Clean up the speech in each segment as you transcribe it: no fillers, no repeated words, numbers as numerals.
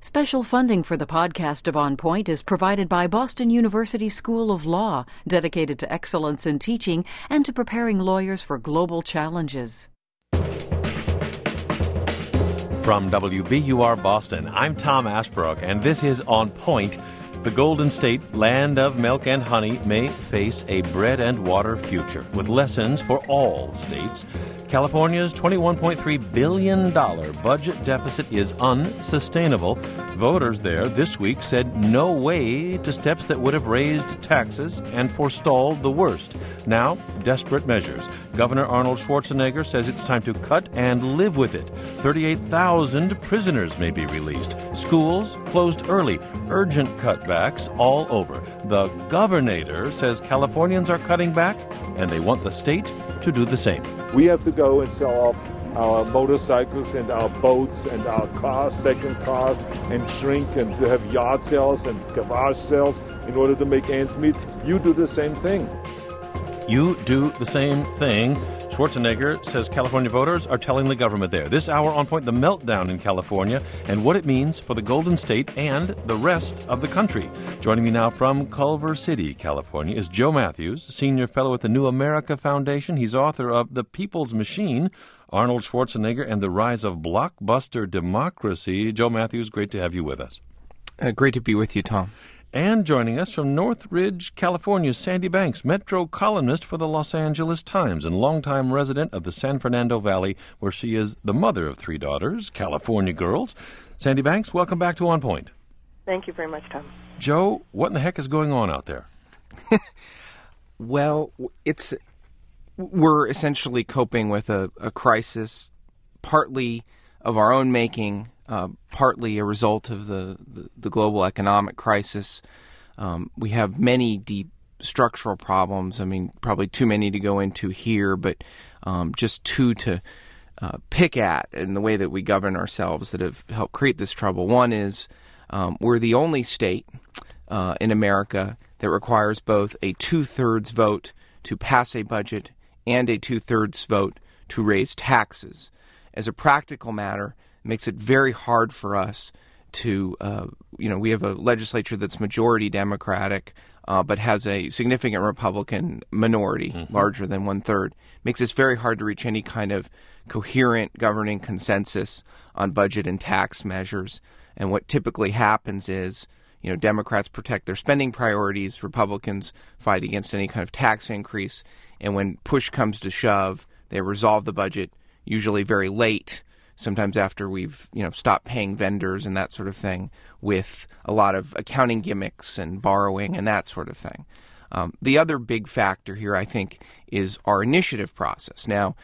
Special funding for the podcast of On Point is provided by Boston University School of Law, dedicated to excellence in teaching and to preparing lawyers for global challenges. From WBUR Boston, I'm Tom Ashbrook, and this is On Point. The Golden State, land of milk and honey, may face a bread and water future with lessons for all states. California's $21.3 billion budget deficit is unsustainable. Voters there this week said no way to steps that would have raised taxes and forestalled the worst. Now, desperate measures. Governor Arnold Schwarzenegger says it's time to cut and live with it. 38,000 prisoners may be released. Schools closed early. Urgent cutbacks all over. The governor says Californians are cutting back, and they want the state to do the same. We have to go and sell off our motorcycles and our boats and our cars, second cars, and shrink and to have yard sales and garage sales in order to make ends meet. You do the same thing. You do the same thing. Schwarzenegger says California voters are telling the government there. This hour on Point, the meltdown in California and what it means for the Golden State and the rest of the country. Joining me now from Culver City, California, is Joe Matthews, senior fellow at the New America Foundation. He's author of The People's Machine, Arnold Schwarzenegger and the Rise of Blockbuster Democracy. Joe Matthews, great to have you with us. Great to be with you, Tom. And joining us from Northridge, California, Sandy Banks, Metro columnist for the Los Angeles Times and longtime resident of the San Fernando Valley, where she is the mother of three daughters, California girls. Sandy Banks, welcome back to On Point. Thank you very much, Tom. Joe, what in the heck is going on out there? Well, we're essentially coping with a crisis, partly of our own making, partly a result of the global economic crisis. We have many deep structural problems. I mean, probably too many to go into here, but just two to pick at in the way that we govern ourselves that have helped create this trouble. One is we're the only state in America that requires both a two-thirds vote to pass a budget and a two-thirds vote to raise taxes. As a practical matter, it makes it very hard for us to, we have a legislature that's majority Democratic, but has a significant Republican minority, larger than one-third. Makes it very hard to reach any kind of coherent governing consensus on budget and tax measures. And what typically happens is, Democrats protect their spending priorities, Republicans fight against any kind of tax increase, and when push comes to shove, they resolve the budget usually very late, sometimes after we've, stopped paying vendors and that sort of thing, with a lot of accounting gimmicks and borrowing and that sort of thing. The other big factor here, I think, is our initiative process. Now,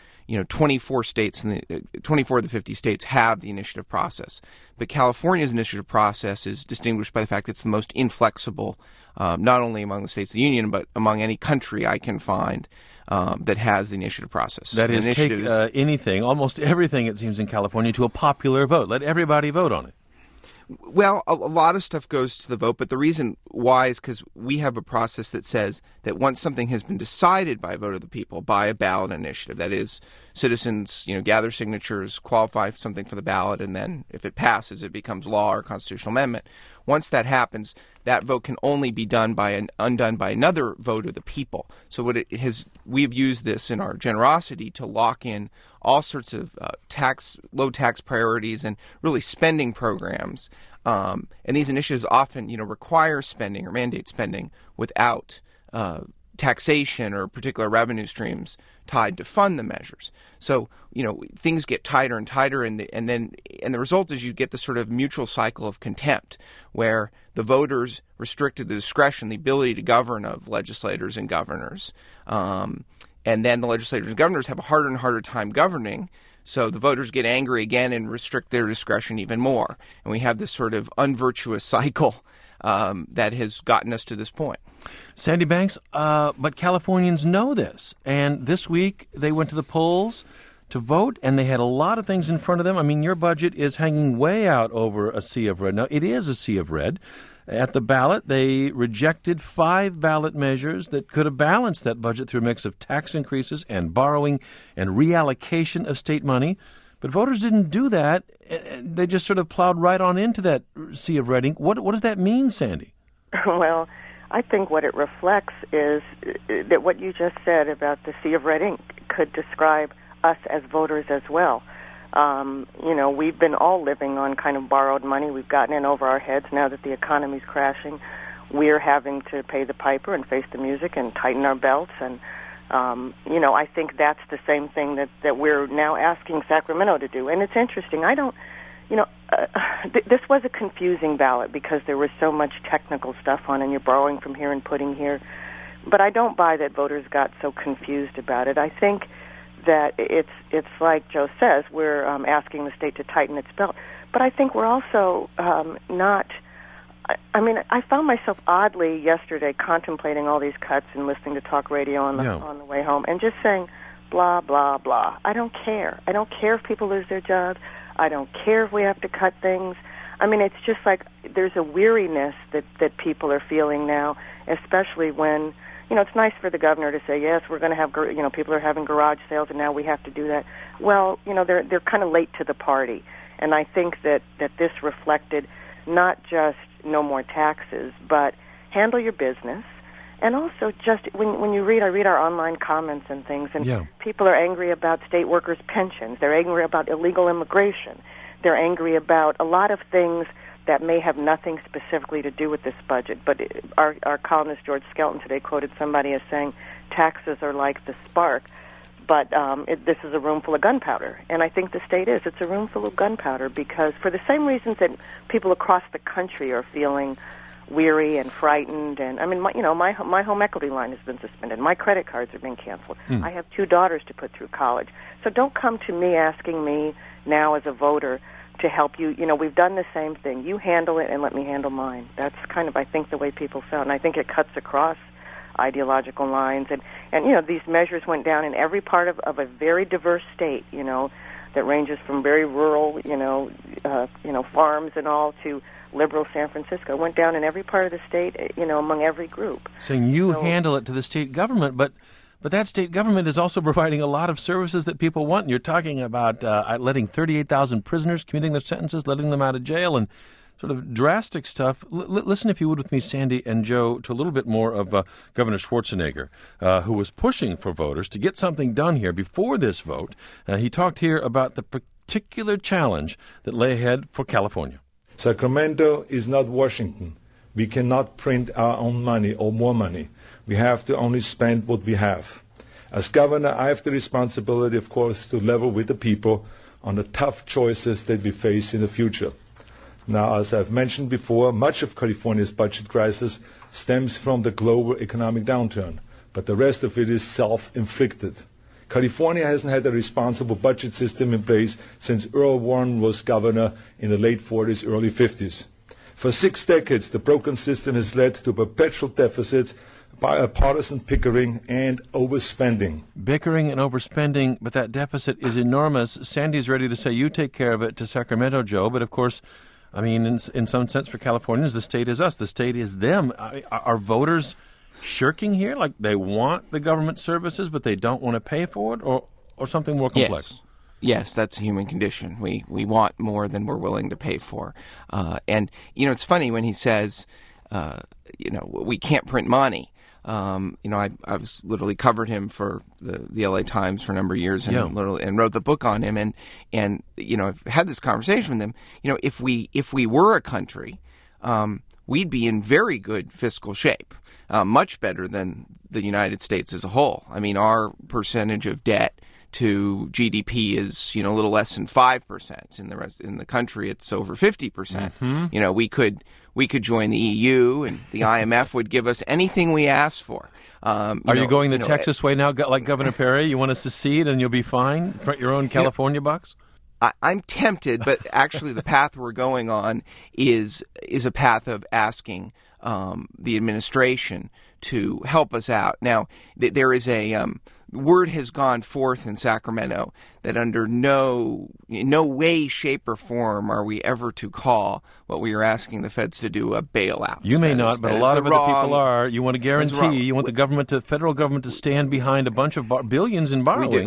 24 states, 24 of the 50 states have the initiative process. But California's initiative process is distinguished by the fact it's the most inflexible, not only among the states of the union, but among any country I can find that has the initiative process. That is, take anything, almost everything, it seems, in California to a popular vote. Let everybody vote on it. Well, a lot of stuff goes to the vote, but the reason why is because we have a process that says that once something has been decided by a vote of the people, by a ballot initiative, that is, citizens, gather signatures, qualify something for the ballot, and then if it passes, it becomes law or constitutional amendment. Once that happens, that vote can only be undone by another vote of the people. So we've used this in our generosity to lock in all sorts of low tax priorities and really spending programs. And these initiatives often, require spending or mandate spending without taxation or particular revenue streams tied to fund the measures. So, things get tighter and tighter, and the result is you get this sort of mutual cycle of contempt where the voters restricted the discretion, the ability to govern of legislators and governors. And then the legislators and governors have a harder and harder time governing. So the voters get angry again and restrict their discretion even more. And we have this sort of unvirtuous cycle that has gotten us to this point. Sandy Banks, but Californians know this. And this week they went to the polls to vote, and they had a lot of things in front of them. I mean, your budget is hanging way out over a sea of red. Now, it is a sea of red. At the ballot, they rejected 5 ballot measures that could have balanced that budget through a mix of tax increases and borrowing and reallocation of state money. But voters didn't do that. They just sort of plowed right on into that sea of red ink. What does that mean, Sandy? Well, I think what it reflects is that what you just said about the sea of red ink could describe us as voters as well. We've been all living on kind of borrowed money. We've gotten in over our heads now that the economy's crashing. We're having to pay the piper and face the music and tighten our belts. And, I think that's the same thing that we're now asking Sacramento to do. And it's interesting. This was a confusing ballot because there was so much technical stuff on, and you're borrowing from here and putting here. But I don't buy that voters got so confused about it. I think that it's like Joe says, we're asking the state to tighten its belt. But I think we're also not. I found myself oddly yesterday contemplating all these cuts and listening to talk radio on the way home, and just saying, blah blah blah. I don't care. I don't care if people lose their jobs. I don't care if we have to cut things. It's just like there's a weariness that people are feeling now, especially when. It's nice for the governor to say, yes, we're going to have, people are having garage sales, and now we have to do that. Well, they're kind of late to the party. And I think that this reflected not just no more taxes, but handle your business. And also just when you read, I read our online comments and things, and people are angry about state workers' pensions. They're angry about illegal immigration. They're angry about a lot of things that may have nothing specifically to do with this budget. But our columnist George Skelton today quoted somebody as saying, taxes are like the spark, but this is a room full of gunpowder. And I think the state is. It's a room full of gunpowder because for the same reasons that people across the country are feeling weary and frightened. And my home equity line has been suspended. My credit cards have been canceled. I have 2 daughters to put through college. So don't come to me asking me now as a voter to help you. We've done the same thing. You handle it and let me handle mine. That's kind of, I think, the way people felt. And I think it cuts across ideological lines. And these measures went down in every part of a very diverse state, that ranges from very rural, farms and all to liberal San Francisco. It went down in every part of the state, among every group. Saying you handle it to the state government, but that state government is also providing a lot of services that people want. And you're talking about letting 38,000 prisoners commuting their sentences, letting them out of jail, and sort of drastic stuff. Listen, if you would, with me, Sandy and Joe, to a little bit more of Governor Schwarzenegger, who was pushing for voters to get something done here before this vote. He talked here about the particular challenge that lay ahead for California. Sacramento is not Washington. We cannot print our own money or more money. We have to only spend what we have. As governor, I have the responsibility, of course, to level with the people on the tough choices that we face in the future. Now, as I've mentioned before, much of California's budget crisis stems from the global economic downturn, but the rest of it is self-inflicted. California hasn't had a responsible budget system in place since Earl Warren was governor in the late 40s, early 50s. For 6 decades, the broken system has led to perpetual deficits, partisan pickering, and overspending. Bickering and overspending, but that deficit is enormous. Sandy's ready to say you take care of it to Sacramento, Joe, but of course, in some sense for Californians, the state is us. The state is them. Are voters shirking here? Like they want the government services, but they don't want to pay for it, or something more complex? Yes, that's a human condition. We want more than we're willing to pay for. And it's funny when he says, we can't print money. I was literally covered him for the LA Times for a number of years and wrote the book on him. And I've had this conversation with him. If we were a country, we'd be in very good fiscal shape, much better than the United States as a whole. Our percentage of debt to GDP is, a little less than 5%. In the country, it's over 50%. Mm-hmm. We could join the EU, and the IMF would give us anything we asked for. Are you going the Texas way now, like Governor Perry? You want to secede and you'll be fine? Print your own California bucks? I'm tempted, but actually the path we're going on is a path of asking the administration to help us out. Now, there is a word has gone forth in Sacramento that under no way, shape, or form are we ever to call what we are asking the feds to do a bailout. You may not, but a lot of other people are. You want to guarantee, you want the federal government to stand behind a bunch of billions in borrowing.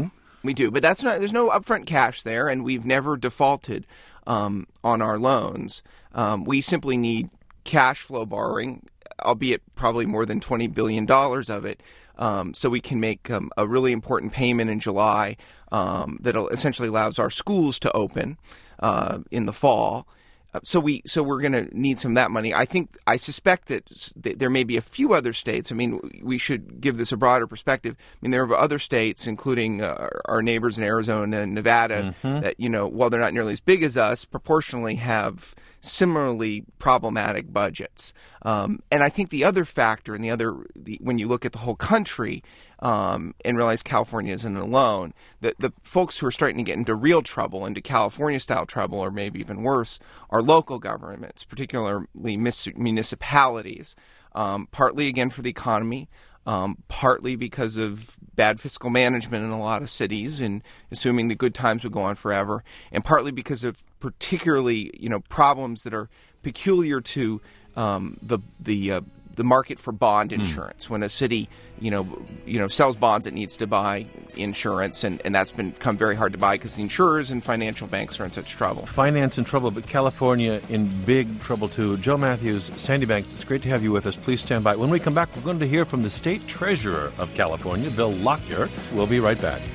We do, but there's no upfront cash there, and we've never defaulted on our loans. We simply need cash flow borrowing, albeit probably more than $20 billion of it, so we can make a really important payment in July that essentially allows our schools to open in the fall. So we're going to need some of that money. I suspect that there may be a few other states. I mean, we should give this a broader perspective. I mean, there are other states, including our neighbors in Arizona and Nevada, that, while they're not nearly as big as us, proportionally have similarly problematic budgets. And I think the other factor, and when you look at the whole country and realize California isn't alone, the folks who are starting to get into real trouble, into California-style trouble, or maybe even worse, are local governments, particularly municipalities, partly, again, for the economy, partly because of bad fiscal management in a lot of cities and assuming the good times would go on forever, and partly because of particularly, problems that are peculiar to the market for bond insurance. When a city, sells bonds, it needs to buy insurance, and that's become very hard to buy because the insurers and financial banks are in such trouble. Finance in trouble, but California in big trouble too. Joe Matthews, Sandy Banks, it's great to have you with us. Please stand by. When we come back, we're going to hear from the State Treasurer of California, Bill Lockyer. We'll be right back.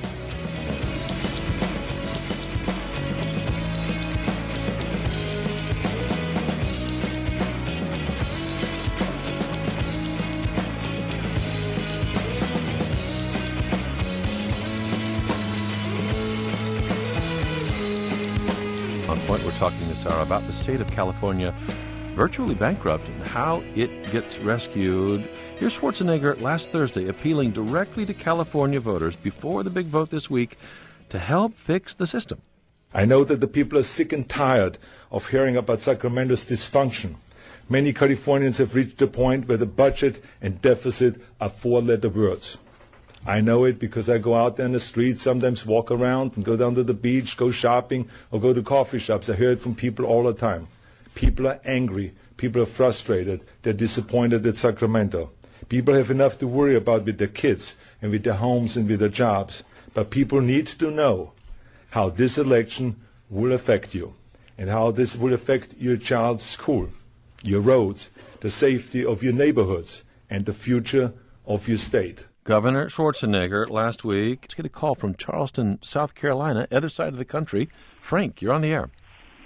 We're talking this hour about the state of California virtually bankrupt and how it gets rescued. Here's Schwarzenegger last Thursday appealing directly to California voters before the big vote this week to help fix the system. I know that the people are sick and tired of hearing about Sacramento's dysfunction. Many Californians have reached a point where the budget and deficit are four-letter words. I know it because I go out there in the streets, sometimes walk around and go down to the beach, go shopping, or go to coffee shops. I hear it from people all the time. People are angry. People are frustrated. They're disappointed at Sacramento. People have enough to worry about with their kids and with their homes and with their jobs. But people need to know how this election will affect you and how this will affect your child's school, your roads, the safety of your neighborhoods, and the future of your state. Governor Schwarzenegger last week. Let's get a call from Charleston, South Carolina, other side of the country. Frank, you're on the air.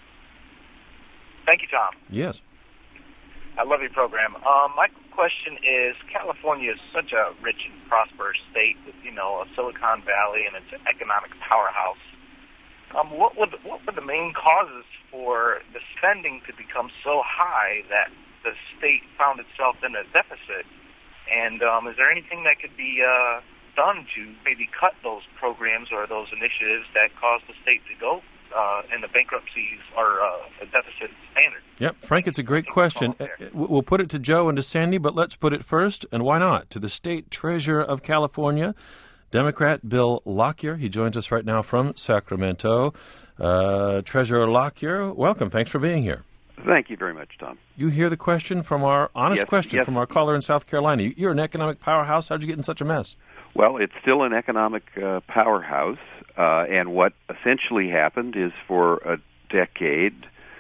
Thank you, Tom. Yes. I love your program. My question is, California is such a rich and prosperous state with, a Silicon Valley, and it's an economic powerhouse. What were the main causes for the spending to become so high that the state found itself in a deficit? And is there anything that could be done to maybe cut those programs or those initiatives that caused the state to go in the bankruptcies or a deficit standard? Yep, Frank, it's a great question. We'll put it to Joe and to Sandy, but let's put it first, and why not, to the State Treasurer of California, Democrat Bill Lockyer. He joins us right now from Sacramento. Treasurer Lockyer, welcome. Thanks for being here. Thank you very much, Tom. You hear the question from our question from our caller in South Carolina. You're an economic powerhouse. How'd you get in such a mess? Well, it's still an economic powerhouse, and what essentially happened is for a decade,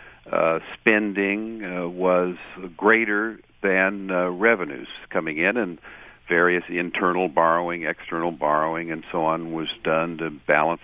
spending was greater than revenues coming in, and various internal borrowing, external borrowing, and so on was done to balance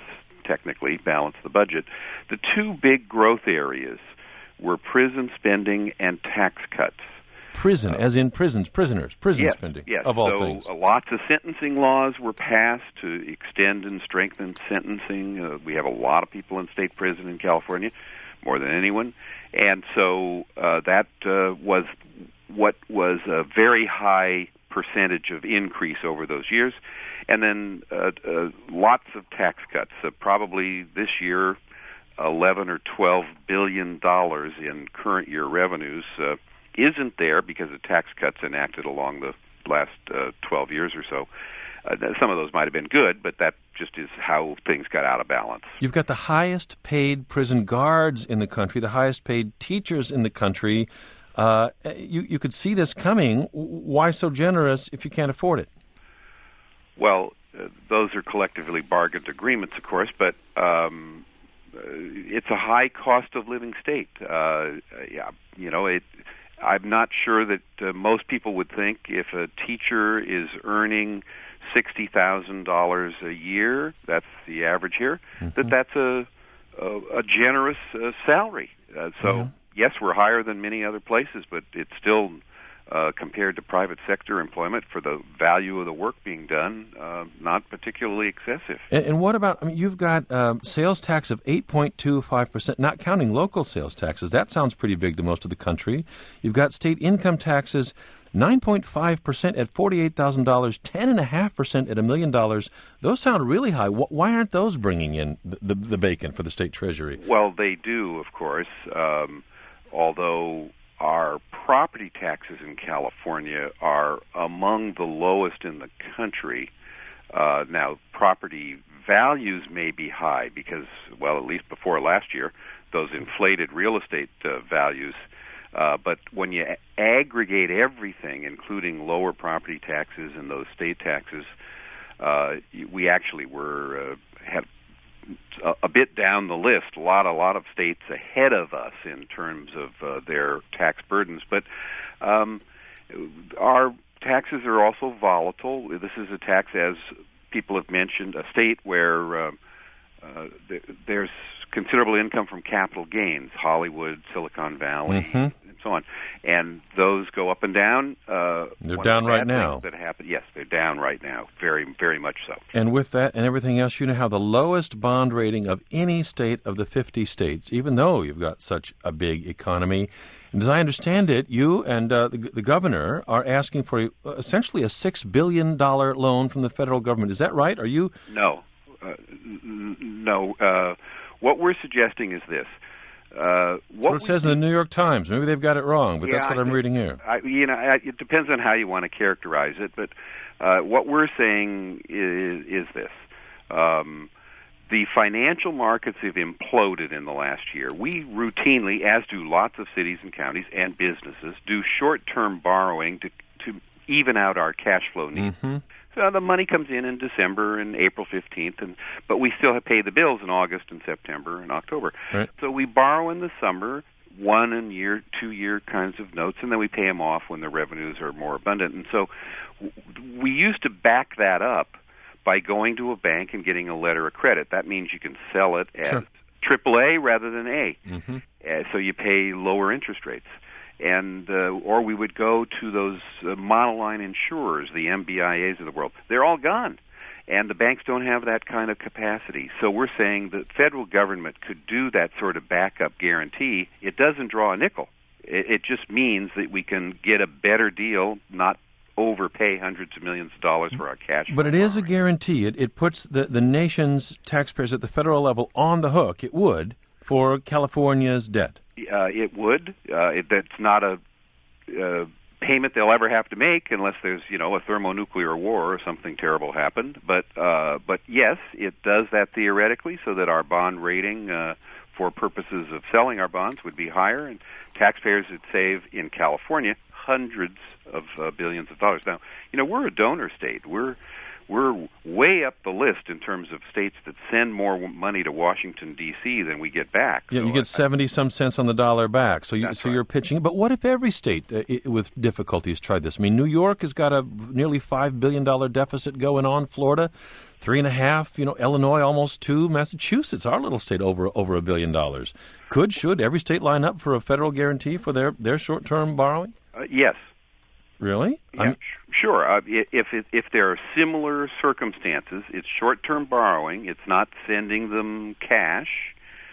the budget. The two big growth areas were prison spending and tax cuts. Prison, as in prisons, prisoners, prison spending, of all things. So lots of sentencing laws were passed to extend and strengthen sentencing. We have a lot of people in state prison in California, more than anyone. And so that was what was a very high percentage of increase over those years. And then lots of tax cuts. Probably this year, $11 or $12 billion in current year revenues isn't there because of tax cuts enacted along the last 12 years or so. Some of those might have been good, but that just is how things got out of balance. You've got the highest paid prison guards in the country, the highest paid teachers in the country. You could see this coming. Why so generous if you can't afford it? Well, those are collectively bargained agreements, of course, but it's a high cost of living state. I'm not sure that most people would think if a teacher is earning $60,000 a year, that's the average here, that's a generous salary. Yes, we're higher than many other places, but it's still, compared to private sector employment for the value of the work being done, not particularly excessive. And what about, you've got sales tax of 8.25%, not counting local sales taxes. That sounds pretty big to most of the country. You've got state income taxes, 9.5% at $48,000, 10.5% at $1 million. Those sound really high. Why aren't those bringing in the bacon for the state treasury? Well, they do, of course, although our property taxes in California are among the lowest in the country. Now, property values may be high because, well, at least before last year, those inflated real estate values. But when you aggregate everything, including lower property taxes and those state taxes, we actually had a bit down the list. A lot of states ahead of us in terms of their tax burdens. But our taxes are also volatile. This is a tax, as people have mentioned, a state where there's considerable income from capital gains, Hollywood, Silicon Valley, and so on. And those go up and down. They're down right now. Yes, they're down right now, very, very much so. And with that and everything else, you now have the lowest bond rating of any state of the 50 states, even though you've got such a big economy. And as I understand it, you and the governor are asking for essentially a $6 billion loan from the federal government. Is that right? Are you? No. What we're suggesting is this. That's what it says in the New York Times. Maybe they've got it wrong, but that's what I'm reading here. It depends on how you want to characterize it, but what we're saying is this. The financial markets have imploded in the last year. We routinely, as do lots of cities and counties and businesses, do short-term borrowing to even out our cash flow needs. So the money comes in December and April 15th, but we still have to pay the bills in August and September and October. Right. So we borrow in the summer, 1 and 2-year kinds of notes, and then we pay them off when the revenues are more abundant. And so we used to back that up by going to a bank and getting a letter of credit. That means you can sell it as AAA rather than A. So you pay lower interest rates. And or we would go to those monoline insurers, the MBIAs of the world. They're all gone, and the banks don't have that kind of capacity. So we're saying the federal government could do that sort of backup guarantee. It doesn't draw a nickel. It just means that we can get a better deal, not overpay hundreds of millions of dollars for our cash. But it is a guarantee. It puts the nation's taxpayers at the federal level on the hook. It would for California's debt. It would. That's not a payment they'll ever have to make unless there's, a thermonuclear war or something terrible happened. But yes, it does that theoretically, so that our bond rating for purposes of selling our bonds would be higher, and taxpayers would save in California hundreds of billions of dollars. Now, we're a donor state. We're way up the list in terms of states that send more money to Washington, D.C. than we get back. Yeah, so you get 70-some cents on the dollar back. So you're pitching. But what if every state with difficulties tried this? I mean, New York has got a nearly $5 billion deficit going on. Florida, 3.5. Illinois, almost 2. Massachusetts, our little state, over $1 billion. Should every state line up for a federal guarantee for their short-term borrowing? Yes. Really? Yeah, sure. If there are similar circumstances, it's short-term borrowing. It's not sending them cash.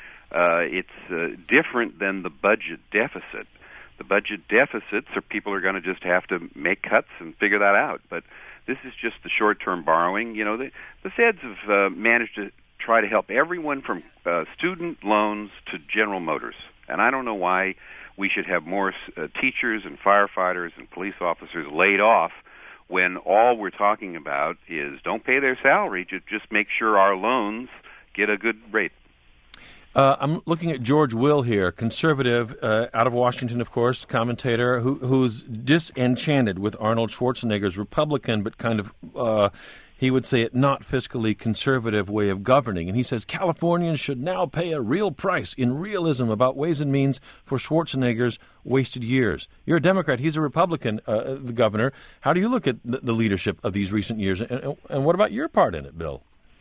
It's different than the budget deficit. The budget deficits are people are going to just have to make cuts and figure that out. But this is just the short-term borrowing. The feds have managed to try to help everyone from student loans to General Motors. And I don't know why we should have more teachers and firefighters and police officers laid off when all we're talking about is don't pay their salary, just make sure our loans get a good rate. I'm looking at George Will here, conservative, out of Washington, of course, commentator, who's disenchanted with Arnold Schwarzenegger's Republican, but kind of he would say it not fiscally conservative way of governing. And he says Californians should now pay a real price in realism about ways and means for Schwarzenegger's wasted years. You're a Democrat. He's a Republican, the governor. How do you look at the leadership of these recent years? And what about your part in it, Bill?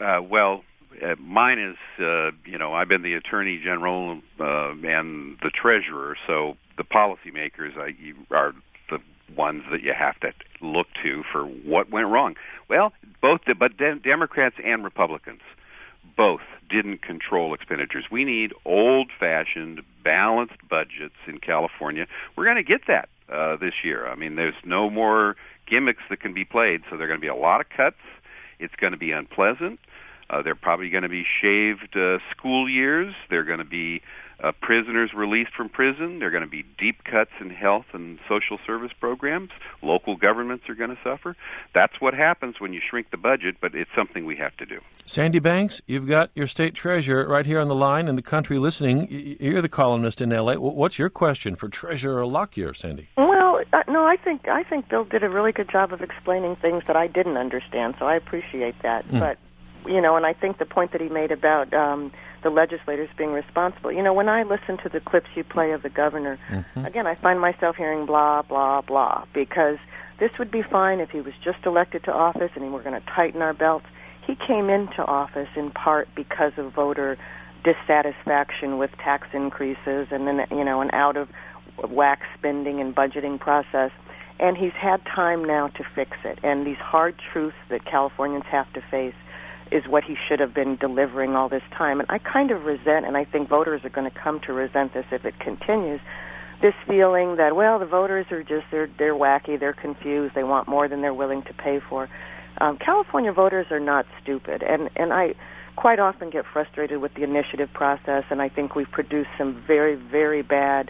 Mine is, I've been the Attorney General and the Treasurer, so the policymakers are the ones that you have to look to for what went wrong. Well, Democrats and Republicans both didn't control expenditures. We need old-fashioned, balanced budgets in California. We're going to get that this year. I mean, there's no more gimmicks that can be played, so there are going to be a lot of cuts. It's going to be unpleasant. They're probably going to be shaved school years. They're going to be prisoners released from prison. They're going to be deep cuts in health and social service programs. Local governments are going to suffer. That's what happens when you shrink the budget, but it's something we have to do. Sandy Banks, you've got your state treasurer right here on the line and the country listening. You're the columnist in L.A. What's your question for Treasurer Lockyer, Sandy? Well, no, I think Bill did a really good job of explaining things that I didn't understand, so I appreciate that. But and I think the point that he made about the legislators being responsible. When I listen to the clips you play of the governor, again, I find myself hearing blah, blah, blah, because this would be fine if he was just elected to office and we're going to tighten our belts. He came into office in part because of voter dissatisfaction with tax increases and then, an out-of-whack spending and budgeting process. And he's had time now to fix it. And these hard truths that Californians have to face is what he should have been delivering all this time. And I kind of resent, and I think voters are going to come to resent this if it continues, this feeling that, well, the voters are just, they're wacky, they're confused, they want more than they're willing to pay for. California voters are not stupid, and I quite often get frustrated with the initiative process, and I think we've produced some very, very bad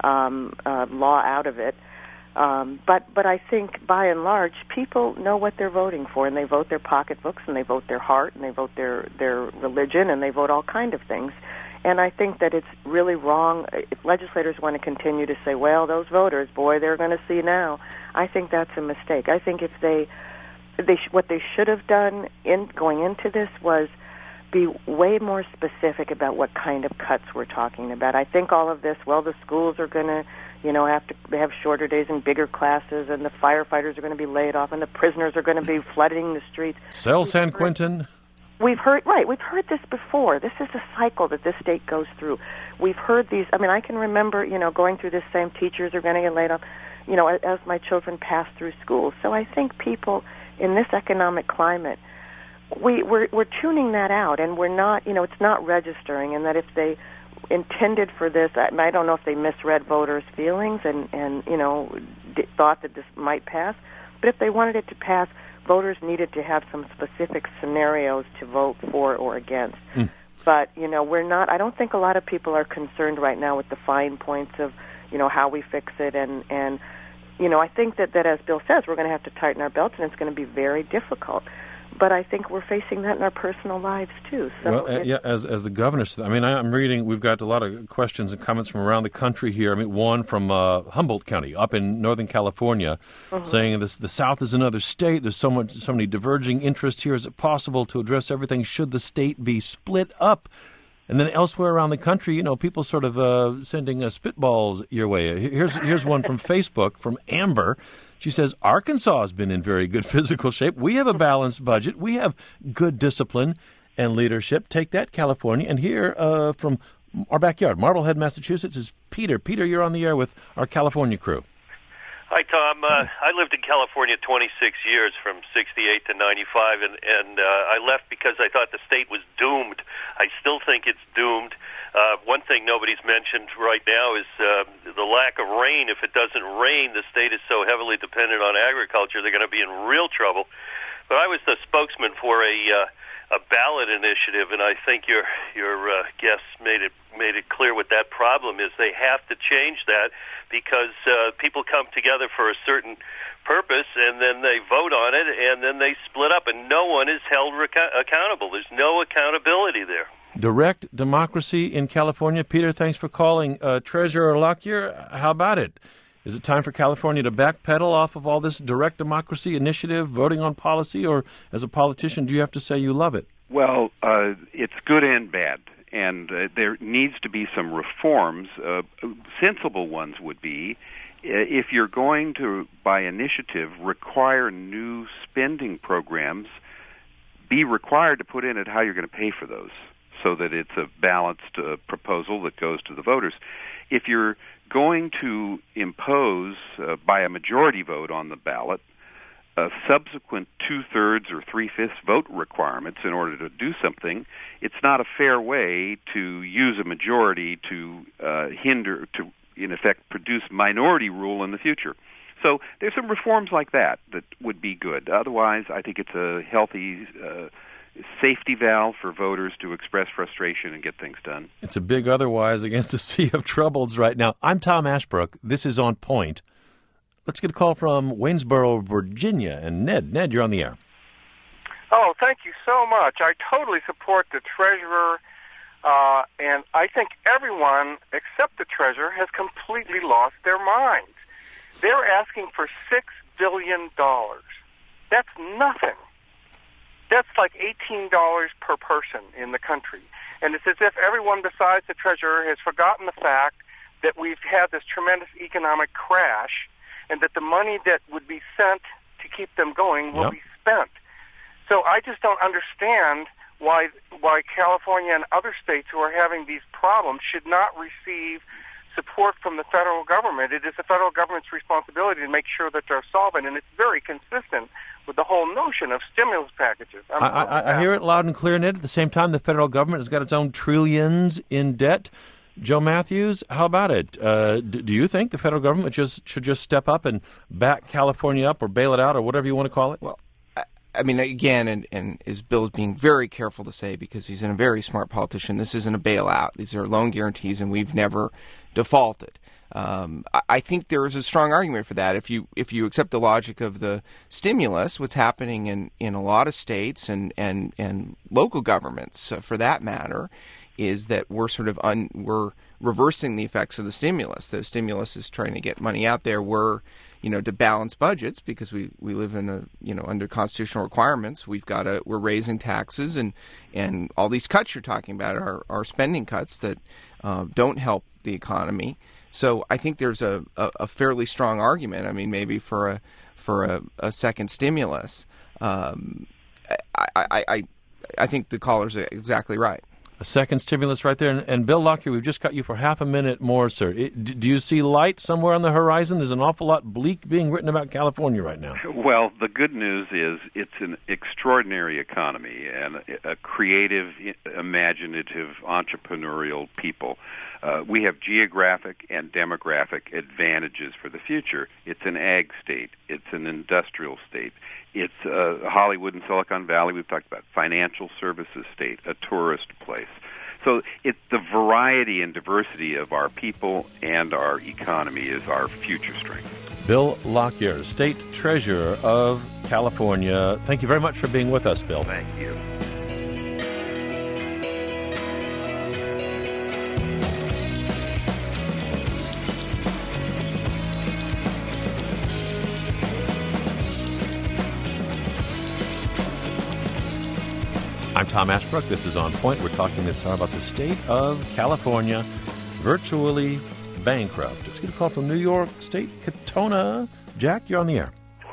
law out of it. But I think, by and large, people know what they're voting for, and they vote their pocketbooks, and they vote their heart, and they vote their religion, and they vote all kinds of things. And I think that it's really wrong if legislators want to continue to say, well, those voters, boy, they're going to see now. I think that's a mistake. I think if what they should have done in going into this was be way more specific about what kind of cuts we're talking about. I think all of this, well, the schools are going to have to have shorter days and bigger classes, and the firefighters are going to be laid off, and the prisoners are going to be flooding the streets. Sell San Quentin. We've heard this before. This is a cycle that this state goes through. We've heard these. I mean, I can remember, going through this same, teachers are going to get laid off, as my children pass through school. So I think people in this economic climate, we're tuning that out, and we're not, it's not registering, and that if they intended for this, and I don't know if they misread voters' feelings and thought that this might pass, but if they wanted it to pass, voters needed to have some specific scenarios to vote for or against. But, we're not, I don't think a lot of people are concerned right now with the fine points of, how we fix it, and I think that as Bill says, we're going to have to tighten our belts, and it's going to be very difficult. But I think we're facing that in our personal lives, too. So as the governor said, I mean, I'm reading, we've got a lot of questions and comments from around the country here. I mean, one from Humboldt County up in Northern California saying the South is another state. There's so many diverging interests here. Is it possible to address everything? Should the state be split up? And then elsewhere around the country, people sort of sending spitballs your way. Here's one from Facebook from Amber. She says, Arkansas has been in very good physical shape. We have a balanced budget. We have good discipline and leadership. Take that, California. And here from our backyard, Marblehead, Massachusetts, is Peter. Peter, you're on the air with our California crew. Hi, Tom. I lived in California 26 years, from 68 to 95, and I left because I thought the state was doomed. I still think it's doomed. One thing nobody's mentioned right now is the lack of rain. If it doesn't rain, the state is so heavily dependent on agriculture, they're going to be in real trouble. But I was the spokesman for a ballot initiative, and I think your guests made it clear what that problem is. They have to change that because people come together for a certain purpose, and then they vote on it, and then they split up, and no one is held accountable. There's no accountability there. Direct democracy in California. Peter, thanks for calling. Treasurer Lockyer, how about it? Is it time for California to backpedal off of all this direct democracy initiative, voting on policy, or as a politician, do you have to say you love it? Well, it's good and bad, and there needs to be some reforms. Sensible ones would be, if you're going to, by initiative, require new spending programs, be required to put in it how you're going to pay for those, so that it's a balanced proposal that goes to the voters. If you're going to impose, by a majority vote on the ballot, subsequent 2/3 or 3/5 vote requirements in order to do something, it's not a fair way to use a majority to in effect, produce minority rule in the future. So there's some reforms like that would be good. Otherwise, I think it's a healthy safety valve for voters to express frustration and get things done. It's a big otherwise against a sea of troubles right now. I'm Tom Ashbrook. This is On Point. Let's get a call from Waynesboro, Virginia. And Ned, you're on the air. Oh, thank you so much. I totally support the treasurer, and I think everyone except the treasurer has completely lost their minds. They're asking for $6 billion. That's nothing. That's like $18 per person in the country. And it's as if everyone besides the treasurer has forgotten the fact that we've had this tremendous economic crash and that the money that would be sent to keep them going will be spent. So I just don't understand why California and other states who are having these problems should not receive support from the federal government. It is the federal government's responsibility to make sure that they're solvent, and it's very consistent with the whole notion of stimulus packages. I hear it loud and clear, Ned. At the same time, the federal government has got its own trillions in debt. Joe Matthews, how about it? Do you think the federal government should just step up and back California up or bail it out or whatever you want to call it? Well, I mean, again, and as Bill's being very careful to say, because he's a very smart politician, this isn't a bailout. These are loan guarantees, and we've never defaulted. I think there is a strong argument for that. If you accept the logic of the stimulus, what's happening in a lot of states and local governments, for that matter, is that we're sort of we're reversing the effects of the stimulus. The stimulus is trying to get money out there. We're to balance budgets because we live in under constitutional requirements. We're raising taxes and all these cuts you're talking about are spending cuts that don't help the economy. So I think there's a fairly strong argument. I mean, maybe for a second stimulus. I think the caller's exactly right. A second stimulus right there. And Bill Lockyer, we've just got you for half a minute more, sir. Do you see light somewhere on the horizon? There's an awful lot bleak being written about California right now. Well, the good news is it's an extraordinary economy and a creative, imaginative, entrepreneurial people. We have geographic and demographic advantages for the future. It's an ag state. It's an industrial state. It's Hollywood and Silicon Valley. We've talked about financial services state, a tourist place. So it's the variety and diversity of our people and our economy is our future strength. Bill Lockyer, State Treasurer of California. Thank you very much for being with us, Bill. Thank you. I'm Tom Ashbrook. This is On Point. We're talking this hour about the state of California, virtually bankrupt. Let's get a call from New York State, Katona. Jack, you're on the air.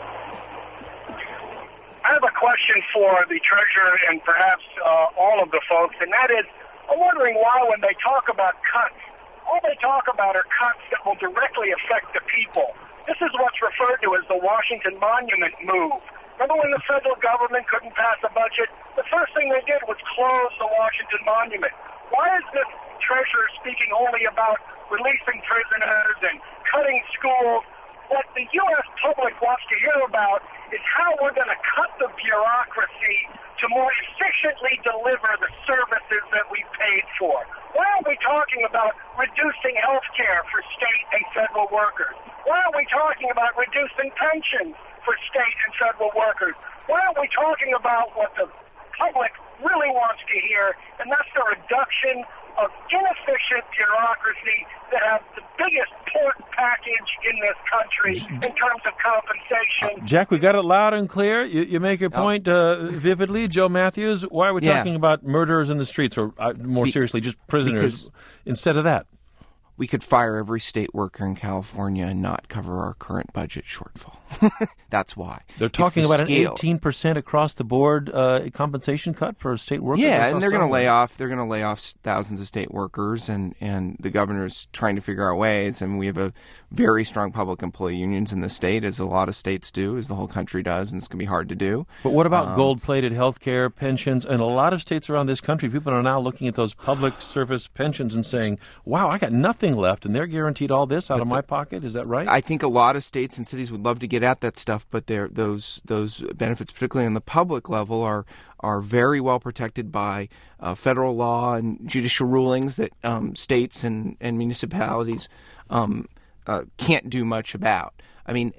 I have a question for the treasurer and perhaps all of the folks, and that is, I'm wondering why when they talk about cuts, all they talk about are cuts that will directly affect the people. This is what's referred to as the Washington Monument move. Remember when the federal government couldn't pass a budget? The first thing they did was close the Washington Monument. Why is this treasurer speaking only about releasing prisoners and cutting schools? What the U.S. public wants to hear about is how we're going to cut the bureaucracy to more efficiently deliver the services that we paid for. Why are we talking about reducing health care for state and federal workers? Why are we talking about reducing pensions for state and federal workers? Why are we talking about what the public really wants to hear, and that's the reduction of inefficient bureaucracy that have the biggest pork package in this country in terms of compensation. Jack, we got it loud and clear. You make your point vividly. Joe Matthews, why are we talking about murderers in the streets, or more seriously, just prisoners instead of that? We could fire every state worker in California and not cover our current budget shortfall. That's why. They're talking about an 18% across the board compensation cut for state workers. Yeah, and they're going to lay off. They're going to lay off thousands of state workers, and the governor's trying to figure out ways. And we have a very strong public employee unions in the state, as a lot of states do, as the whole country does, and it's going to be hard to do. But what about gold-plated health care, pensions? And a lot of states around this country, people are now looking at those public service pensions and saying, wow, I got nothing left, and they're guaranteed all this out of my pocket. Is that right? I think a lot of states and cities would love to get at that stuff, but those benefits, particularly on the public level, are very well protected by federal law and judicial rulings that states and municipalities can't do much about. I mean,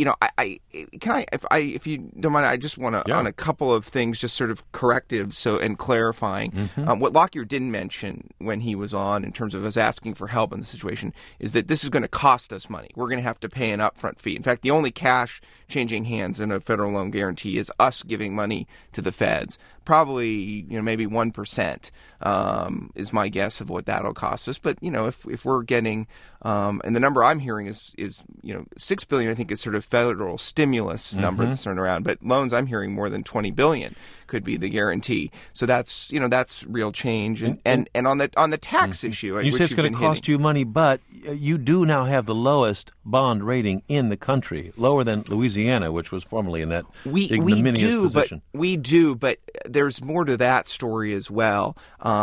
if you don't mind, I just want to on a couple of things, just sort of correctives, and clarifying. What Lockyer didn't mention when he was on, in terms of us asking for help in the situation, is that this is going to cost us money. We're going to have to pay an upfront fee. In fact, the only cash changing hands in a federal loan guarantee is us giving money to the feds. Probably, maybe 1% is my guess of what that'll cost us. But if we're getting, and the number I'm hearing is $6 billion, I think, is sort of federal stimulus number that's thrown around. But loans, I'm hearing more than $20 billion could be the guarantee. So that's real change. And on the tax issue, you say it's going to cost you money, but you do now have the lowest bond rating in the country, lower than Louisiana, which was formerly in that ignominious position. We do, but there's more to that story as well.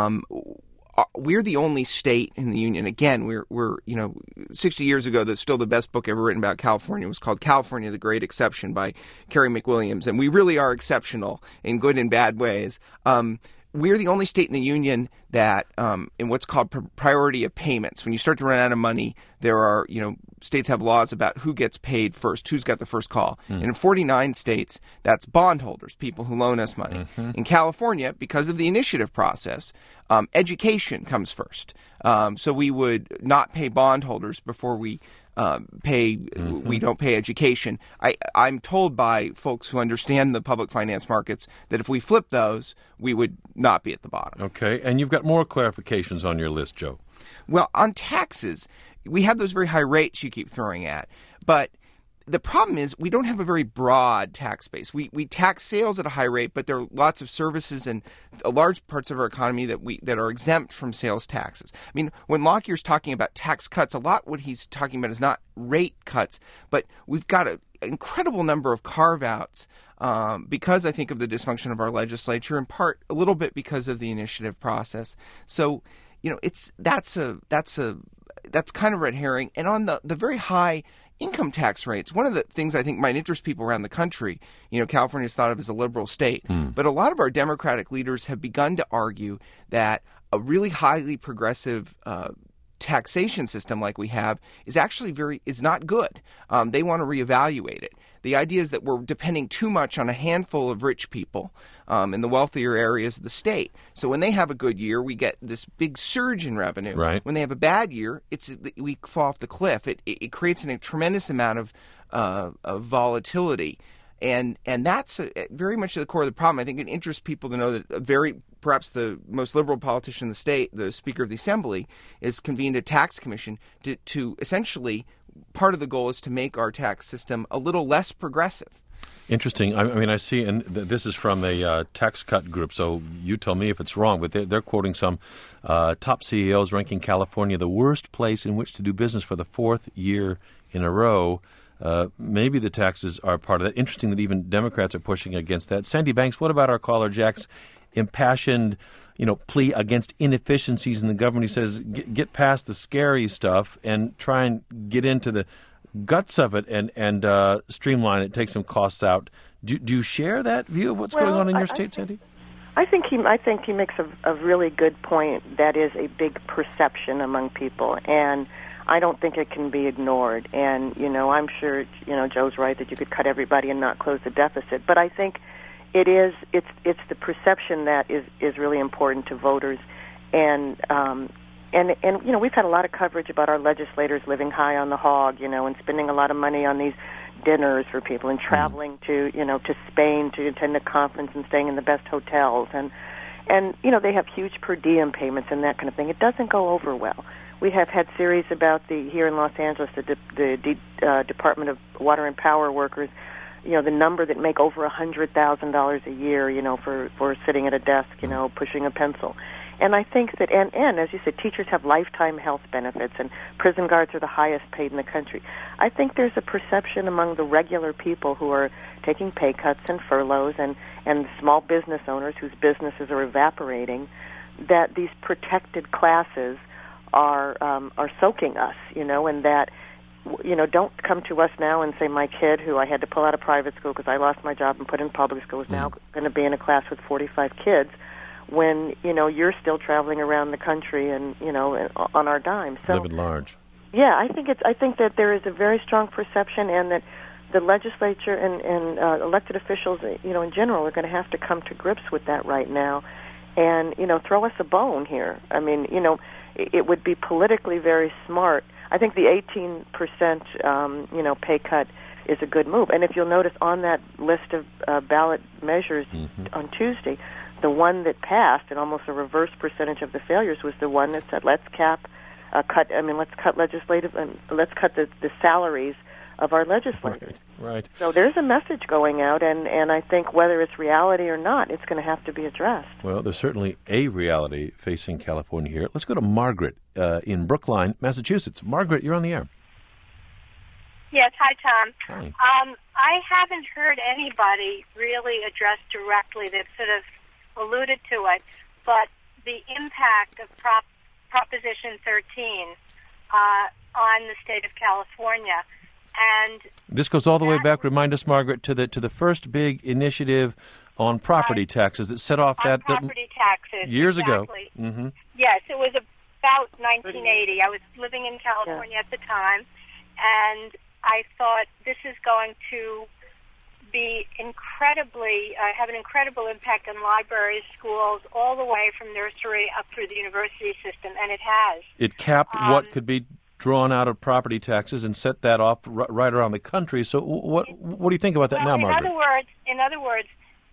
We're the only state in the union. Again, we're 60 years ago, that's still the best book ever written about California was called California, the Great Exception by Carey McWilliams. And we really are exceptional in good and bad ways. We're the only state in the union that, in what's called priority of payments, when you start to run out of money, there are, states have laws about who gets paid first, who's got the first call. And in 49 states, that's bondholders, people who loan us money. In California, because of the initiative process, education comes first. So we would not pay bondholders before we we don't pay education. I'm told by folks who understand the public finance markets that if we flip those, we would not be at the bottom. Okay, and you've got more clarifications on your list, Joe. Well, on taxes, we have those very high rates you keep throwing at, but the problem is we don't have a very broad tax base. We tax sales at a high rate, but there are lots of services and large parts of our economy that are exempt from sales taxes. I mean, when Lockyer's talking about tax cuts, a lot what he's talking about is not rate cuts, but we've got an incredible number of carve-outs because I think of the dysfunction of our legislature, in part a little bit because of the initiative process. So, that's kind of red herring. And on the very high income tax rates, one of the things I think might interest people around the country, California is thought of as a liberal state, but a lot of our Democratic leaders have begun to argue that a really highly progressive taxation system like we have is actually is not good. They want to reevaluate it. The idea is that we're depending too much on a handful of rich people in the wealthier areas of the state. So when they have a good year, we get this big surge in revenue. Right. When they have a bad year, we fall off the cliff. It creates a tremendous amount of volatility. And that's very much at the core of the problem. I think it interests people to know that perhaps the most liberal politician in the state, the Speaker of the Assembly, has convened a tax commission to essentially, part of the goal is to make our tax system a little less progressive. Interesting. I mean, I see, and this is from a tax cut group, so you tell me if it's wrong, but they're quoting some top CEOs ranking California the worst place in which to do business for the fourth year in a row. Maybe the taxes are part of that. Interesting that even Democrats are pushing against that. Sandy Banks, what about our caller Jack's impassioned, plea against inefficiencies in the government? He says, get past the scary stuff and try and get into the guts of it and streamline it, take some costs out. Do you share that view of what's going on in your state, Sandy? I think he makes a really good point. That is a big perception among people, and I don't think it can be ignored. And I'm sure Joe's right that you could cut everybody and not close the deficit. But I think it's the perception that is really important to voters. And you know, we've had a lot of coverage about our legislators living high on the hog, you know, and spending a lot of money on these dinners for people and traveling to, you know, to Spain to attend a conference and staying in the best hotels. And you know, they have huge per diem payments and that kind of thing. It doesn't go over well. We have had series about here in Los Angeles, the Department of Water and Power workers, you know, the number that make over $100,000 a year, you know, for sitting at a desk, you know, pushing a pencil. And I think that, and as you said, teachers have lifetime health benefits, and prison guards are the highest paid in the country. I think there's a perception among the regular people who are taking pay cuts and furloughs and small business owners whose businesses are evaporating, that these protected classes are soaking us, you know, and that, you know, don't come to us now and say my kid, who I had to pull out of private school because I lost my job and put in public school, is now going to be in a class with 45 kids, when, you know, you're still traveling around the country and, you know, on our dime. So, living large. Yeah, I think that there is a very strong perception, and that the legislature and elected officials, you know, in general, are going to have to come to grips with that right now, and, you know, throw us a bone here. I mean, you know, it would be politically very smart. I think the 18%, you know, pay cut is a good move. And if you'll notice on that list of ballot measures on Tuesday, the one that passed, and almost a reverse percentage of the failures, was the one that said, let's cut legislative, and let's cut the salaries of our legislators. Right. So there's a message going out, and I think whether it's reality or not, it's going to have to be addressed. Well, there's certainly a reality facing California here. Let's go to Margaret in Brookline, Massachusetts. Margaret, you're on the air. Yes, hi, Tom. Hi. I haven't heard anybody really address directly that sort of alluded to it, but the impact of Proposition 13 on the state of California. And this goes all the way back, remind us, Margaret, to the first big initiative on property taxes that set off that property taxes years exactly. ago. Mm-hmm. Yes, it was about 1980. I was living in California at the time, and I thought this is going to be have an incredible impact on libraries, schools, all the way from nursery up through the university system, and it has. It capped what could be drawn out of property taxes and set that off right around the country. So what do you think about that now, Margaret? In other words,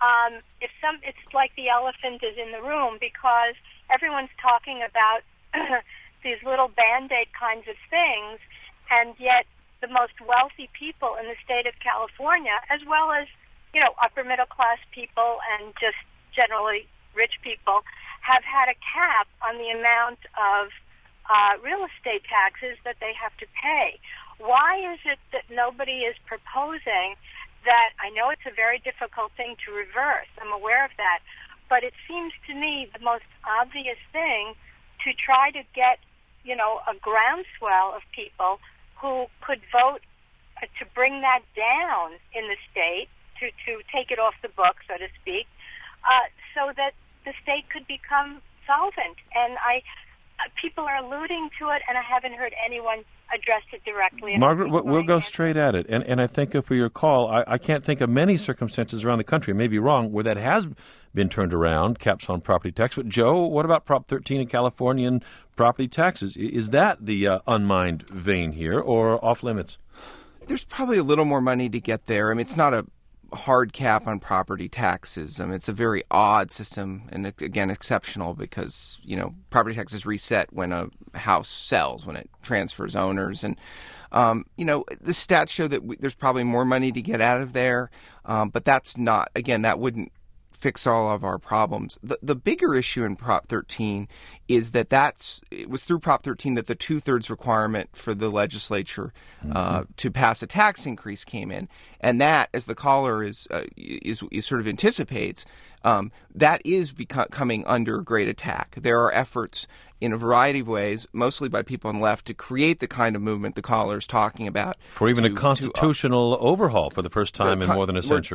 it's like the elephant is in the room, because everyone's talking about these little Band-Aid kinds of things, and yet the most wealthy people in the state of California, as well as, you know, upper middle class people and just generally rich people, have had a cap on the amount of real estate taxes that they have to pay. Why is it that nobody is proposing that? I know it's a very difficult thing to reverse. I'm aware of that. But it seems to me the most obvious thing to try to get, you know, a groundswell of people who could vote to bring that down in the state, to take it off the book, so to speak, so that the state could become solvent. And people are alluding to it, and I haven't heard anyone address it directly. Margaret, we'll go straight at it. And I thank you for your call. I can't think of many circumstances around the country, I may be wrong, where that has been turned around, caps on property tax. But, Joe, what about Prop 13 in California and property taxes? Is that the unmined vein here, or off limits? There's probably a little more money to get there. I mean, it's not a hard cap on property taxes. I mean, it's a very odd system, and again, exceptional, because, you know, property taxes reset when a house sells, when it transfers owners. And, you know, the stats show that there's probably more money to get out of there, but that's not, again, that wouldn't fix all of our problems. The bigger issue in Prop 13 is that it was through Prop 13 that the 2/3 requirement for the legislature to pass a tax increase came in, and that, as the caller is sort of anticipates, that is coming under great attack. There are efforts in a variety of ways, mostly by people on the left, to create the kind of movement the caller is talking about. For even a constitutional overhaul for the first time in more than a century.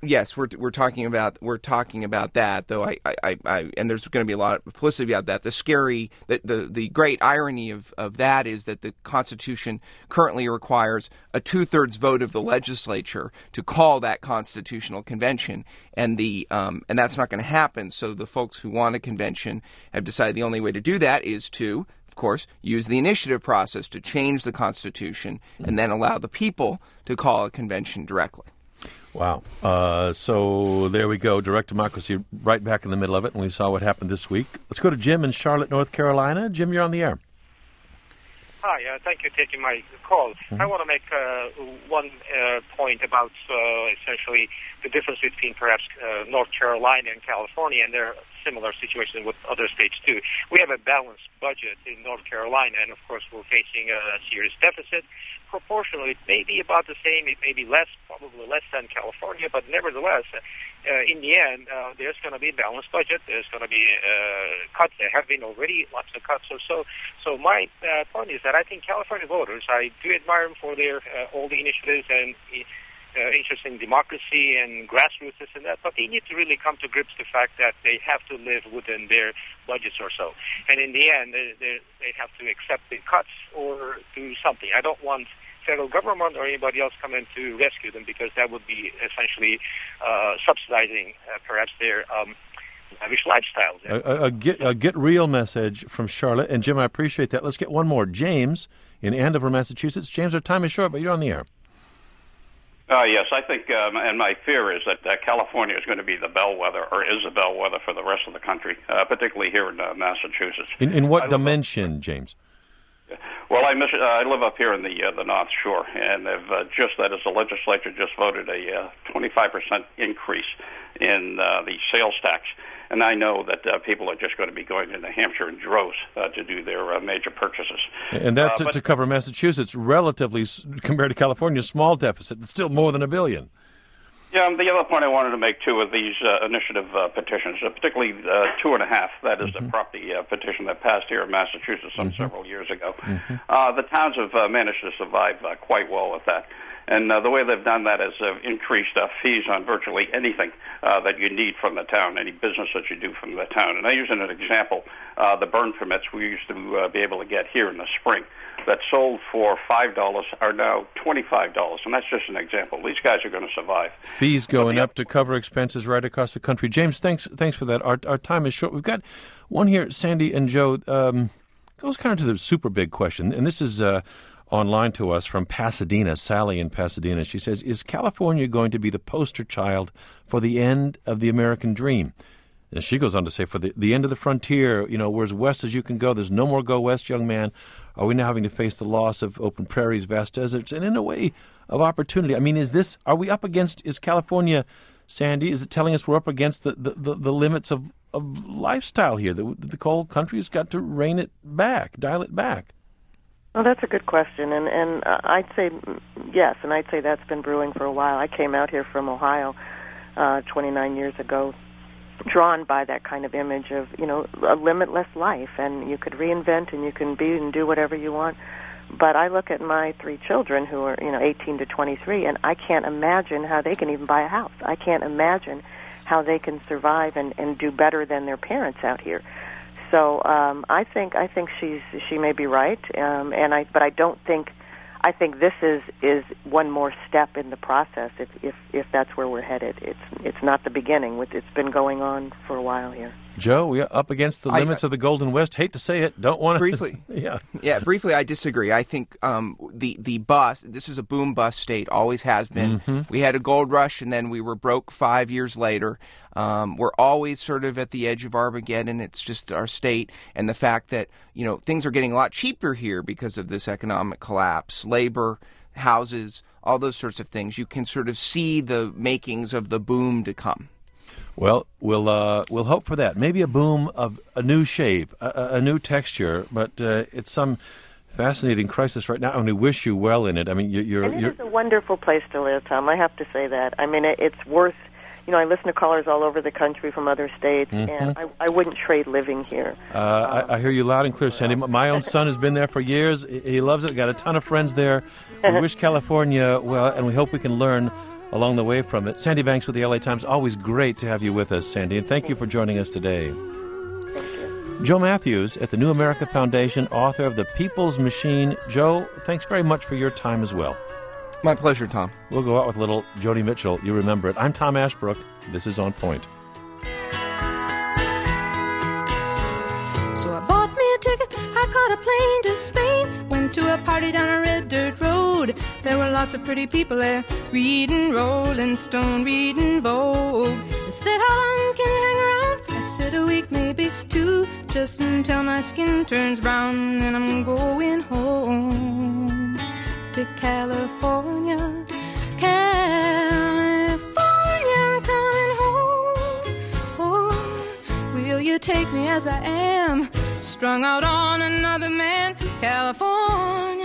Yes, we're talking about that, though. I and there's going to be a lot of publicity about that. The great irony of that is that the Constitution currently requires a 2/3 vote of the legislature to call that constitutional convention, and that's not going to happen. So the folks who want a convention have decided the only way to do that is to, of course, use the initiative process to change the Constitution and then allow the people to call a convention directly. Wow. So there we go. Direct democracy right back in the middle of it, and we saw what happened this week. Let's go to Jim in Charlotte, North Carolina. Jim, you're on the air. Hi, thank you for taking my call. I want to make one point about essentially the difference between perhaps North Carolina and California, and there are similar situations with other states too. We have a balanced budget in North Carolina, and of course we're facing a serious deficit. Proportionally, it may be about the same, it may be less, probably less than California, but nevertheless, in the end, there's going to be a balanced budget. There's going to be cuts. There have been already lots of cuts. So my point is that I think California voters, I do admire them for their all the initiatives and interest in democracy and grassroots this and that, but they need to really come to grips with the fact that they have to live within their budgets or so. And in the end, they have to accept the cuts or do something. I don't want federal government or anybody else come in to rescue them, because that would be essentially subsidizing perhaps their lavish lifestyles. A get real message from Charlotte. And Jim, I appreciate that. Let's get one more. James in Andover, Massachusetts. James, our time is short, but you're on the air. Yes, I think, and my fear is that California is going to be the bellwether, or is a bellwether for the rest of the country, particularly here in Massachusetts. In what dimension, James? Well, I live up here in the North Shore, and that is the legislature just voted a 25% increase in the sales tax. And I know that people are just going to be going into Hampshire in droves to do their major purchases. And that to cover Massachusetts, relatively, compared to California, small deficit, but still more than $1 billion. Yeah, the other point I wanted to make, too, of these initiative petitions, particularly 2.5, that is the property petition that passed here in Massachusetts several years ago. The towns have managed to survive quite well with that. And the way they've done that is increased fees on virtually anything that you need from the town, any business that you do from the town. And I use an example, the burn permits we used to be able to get here in the spring that sold for $5 are now $25, and that's just an example. These guys are going to survive. Fees going up to cover expenses right across the country. James, thanks for that. Our time is short. We've got one here, Sandy and Joe, goes kind of to the super big question, and this is online to us from Pasadena, Sally in Pasadena. She says, is California going to be the poster child for the end of the American dream? And she goes on to say, for the end of the frontier, we're as west as you can go. There's no more go west, young man. Are we now having to face the loss of open prairies, vast deserts, and in a way of opportunity? I mean, is California, Sandy, is it telling us we're up against the limits of lifestyle here? The whole country's got to rein it back, dial it back. Well, that's a good question, and I'd say yes, and I'd say that's been brewing for a while. I came out here from Ohio 29 years ago, drawn by that kind of image of, a limitless life, and you could reinvent and you can be and do whatever you want. But I look at my 3 children who are, 18 to 23, and I can't imagine how they can even buy a house. I can't imagine how they can survive and do better than their parents out here. So I think she may be right, but I don't think. I think this is one more step in the process. If that's where we're headed, it's not the beginning. It's been going on for a while here. Joe, we are up against the limits of the Golden West. Hate to say it, don't want to briefly. Briefly, I disagree. I think the bust. This is a boom bust state, always has been. We had a gold rush, and then we were broke 5 years later. We're always sort of at the edge of Armageddon. It's just our state, and the fact that things are getting a lot cheaper here because of this economic collapse, labor, houses, all those sorts of things. You can sort of see the makings of the boom to come. Well, we'll hope for that. Maybe a boom of a new shape, a new texture, but it's some fascinating crisis right now, and we wish you well in it. I mean, it is a wonderful place to live, Tom. I have to say that. I mean, it's worth. I listen to callers all over the country from other states, and I wouldn't trade living here. I hear you loud and clear, Sandy. My own son has been there for years. He loves it. Got a ton of friends there. We wish California well, and we hope we can learn along the way from it. Sandy Banks with the LA Times. Always great to have you with us, Sandy, and thank you for joining us today. Joe Matthews at the New America Foundation, author of The People's Machine. Joe, thanks very much for your time as well. My pleasure, Tom. We'll go out with a little Joni Mitchell. You remember it. I'm Tom Ashbrook. This is On Point. So I bought me a ticket. I caught a plane to Spain. Went to a party down a red dirt road. There were lots of pretty people there, reading Rolling Stone, reading Vogue. They said, how long can you hang around? I said, a week, maybe two, just until my skin turns brown. And I'm going home to California. California, coming home. Oh, will you take me as I am, strung out on another man? California.